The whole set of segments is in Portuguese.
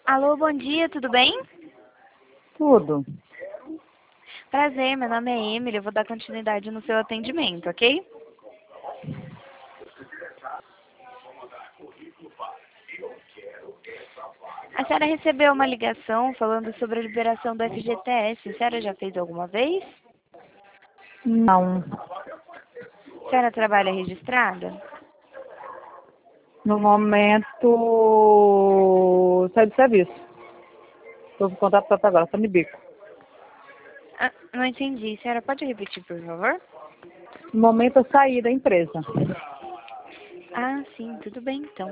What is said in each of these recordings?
Alô, bom dia, tudo bem? Tudo. Prazer, meu nome é Emily, eu vou dar continuidade no seu atendimento, ok? A senhora recebeu uma ligação falando sobre a liberação do FGTS. A senhora já fez alguma vez? Não. A senhora trabalha registrada? No momento, saí do serviço. Estou com contato para agora, estou no bico. Ah, não entendi. A senhora pode repetir, por favor? No momento, eu saí da empresa. Ah, sim, tudo bem, então.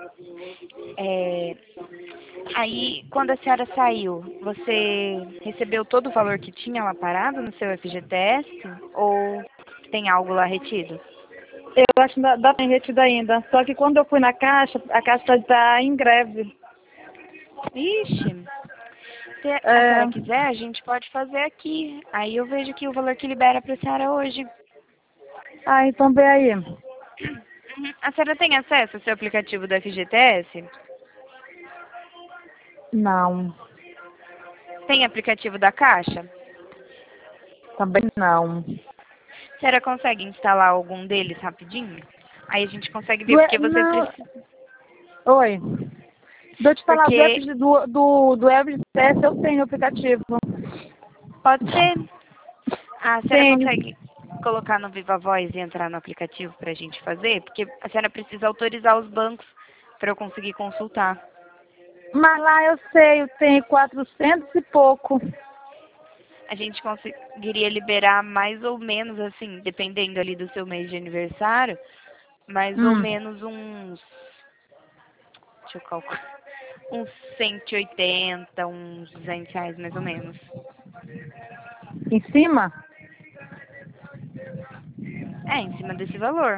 Aí, quando a senhora saiu, você recebeu todo o valor que tinha lá parado no seu FGTS? Ou tem algo lá retido? Eu acho que dá tem retido ainda. Só que quando eu fui na caixa, a caixa está em greve. Ixi, se a É, senhora quiser, a gente pode fazer aqui. Aí eu vejo aqui o valor que libera para a senhora hoje. então vem aí. Uhum. A senhora tem acesso ao seu aplicativo do FGTS? Não, Tem aplicativo da Caixa? também não. A senhora consegue instalar algum deles rapidinho? Aí a gente consegue ver, Do, porque você não, precisa. oi. Deixa eu te falar, Porque do FGTS eu tenho aplicativo. pode ser. A senhora Tenho. consegue colocar no Viva Voz e entrar no aplicativo para a gente fazer? Porque a senhora precisa autorizar os bancos para eu conseguir consultar. Mas lá eu sei, eu tenho 400 e pouco. A gente conseguiria liberar mais ou menos, assim, dependendo ali do seu mês de aniversário, mais ou Hum. menos uns, deixa eu calcular, uns 180, uns R$ 200 mais ou menos. Em cima? É, em cima desse valor.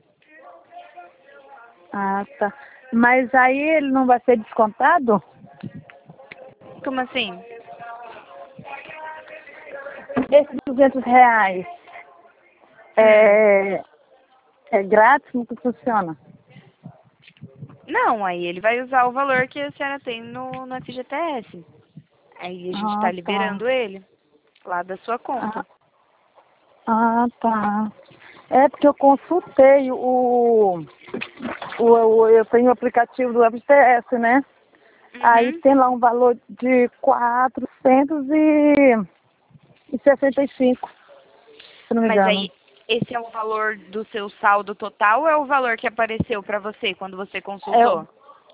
Ah, tá. Mas aí ele não vai ser descontado? Como assim? Esses R$ 200 Hum. é grátis? Como que funciona? Não, aí ele vai usar o valor que a senhora tem no FGTS. Aí a gente Ah, está tá. liberando ele lá da sua Ah, conta. tá. É porque eu consultei eu tenho o aplicativo do FGTS, né? Aí Uhum. tem lá um valor de 465, se não me Mas engano. aí, esse é o valor do seu saldo total ou é o valor que apareceu para você quando você É, consultou?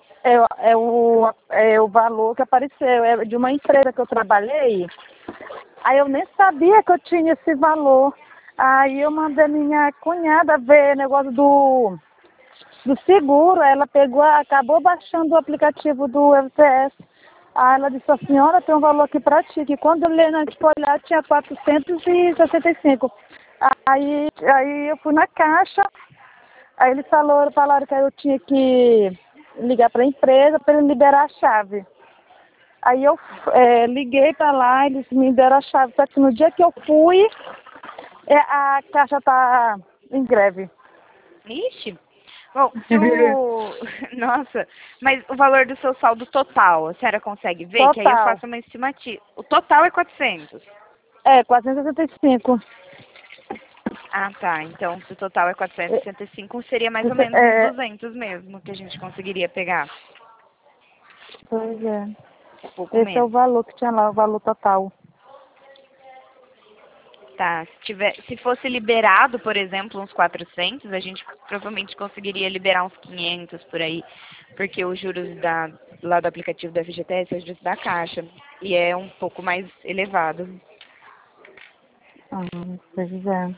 é o valor que apareceu, é de uma empresa que eu trabalhei. Aí eu nem sabia que eu tinha esse valor. Aí eu mandei minha cunhada ver negócio do seguro. Ela pegou, acabou baixando o aplicativo do FTS. Aí ela disse, a senhora tem um valor aqui para ti, que quando eu olhei na olhar tinha 465. Aí eu fui na caixa, aí eles falaram que eu tinha que ligar para a empresa para ele liberar a chave. Aí eu liguei para lá, eles me deram a chave, só que no dia que eu fui, a caixa tá em greve. Ixi. Bom, se o... Nossa, mas o valor do seu saldo total, a senhora consegue ver? Que aí eu Total. faço uma estimativa. O total é 400. 465. Ah, tá. Então, se o total é É, 465, seria mais ou menos uns é, 200 mesmo que a gente conseguiria pegar. pois é. Um pouco Esse é o menos. valor que tinha lá, o valor total. Tá, se fosse liberado, por exemplo, uns 400, a gente provavelmente conseguiria liberar uns 500 por aí, porque os juros lá do aplicativo da FGTS é os juros da Caixa, e é um pouco mais elevado. Ah, pois é.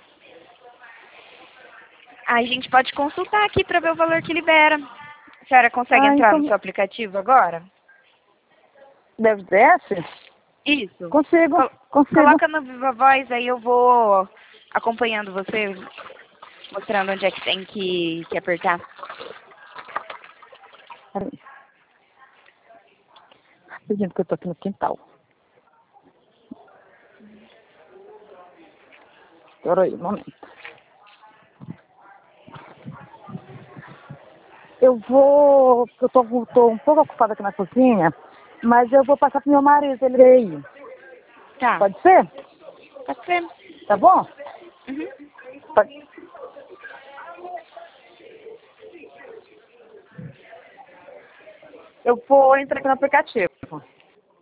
Aí a gente pode consultar aqui para ver o valor que libera. A senhora consegue entrar no Então, seu aplicativo agora? deve descer? Isso. Consigo, consigo. Coloca no Viva Voz, aí eu vou acompanhando você, mostrando onde é que tem que apertar. Peraí, rapidinho, porque eu tô aqui no quintal. Espera aí, um momento. Eu tô um pouco ocupada aqui na cozinha. Mas eu vou passar pro meu marido, ele veio aí. Tá. Pode ser? Pode ser. Tá bom? Uhum. Pode. Eu vou entrar aqui no aplicativo.